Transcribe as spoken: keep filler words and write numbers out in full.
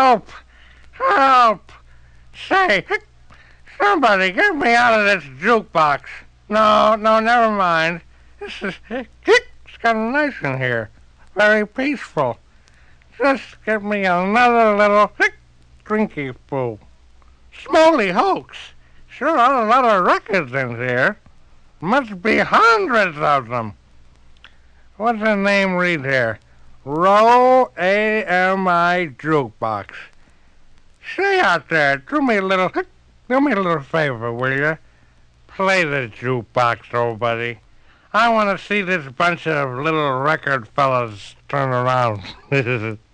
Help! Help! Say, somebody get me out of this jukebox. No, no, never mind. This is, it's kind of nice in here. Very peaceful. Just give me another little drinky fool. Smoly hoax. Sure are a lot of records in here. Must be hundreds of them. What's the name read here? Row A M I Jukebox. Say out there, do me a little, do me a little favor, will you? Play the jukebox, old buddy. I want to see this bunch of little record fellas turn around.